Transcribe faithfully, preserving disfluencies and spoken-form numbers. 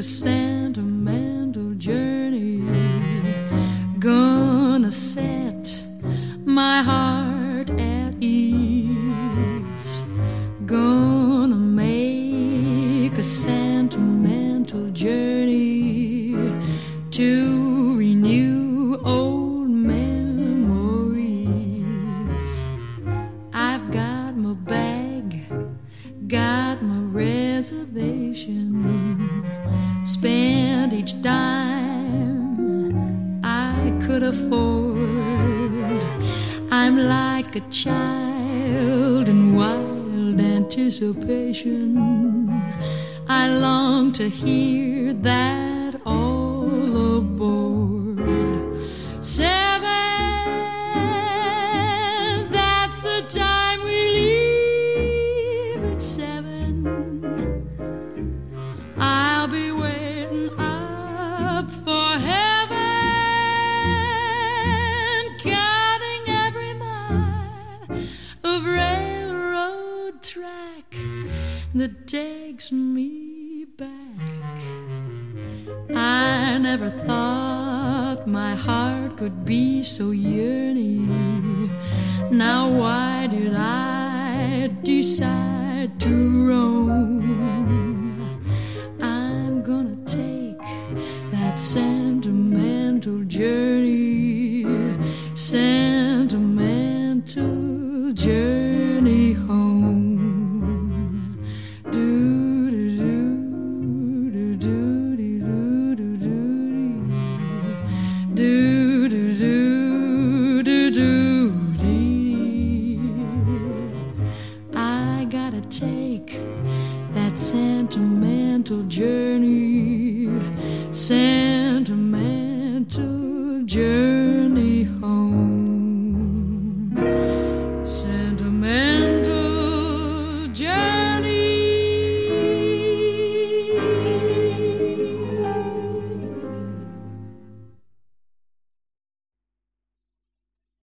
a sentimental journey. Gonna set my heart at ease. Gonna make a sentimental journey to renew old memories. I've got my bag, got my reservation, spent each dime I could afford. I'm like a child in wild anticipation. I long to hear that all aboard. Seven, that's the time we leave at seven. I'll be waiting up for heaven, counting every mile of railroad track that takes me back. I never thought my heart could be so yearning. Now why did I decide to roam? I'm gonna take that sentimental journey, sentimental journey home. Do do do do do dee. I gotta take that sentimental journey, sentimental.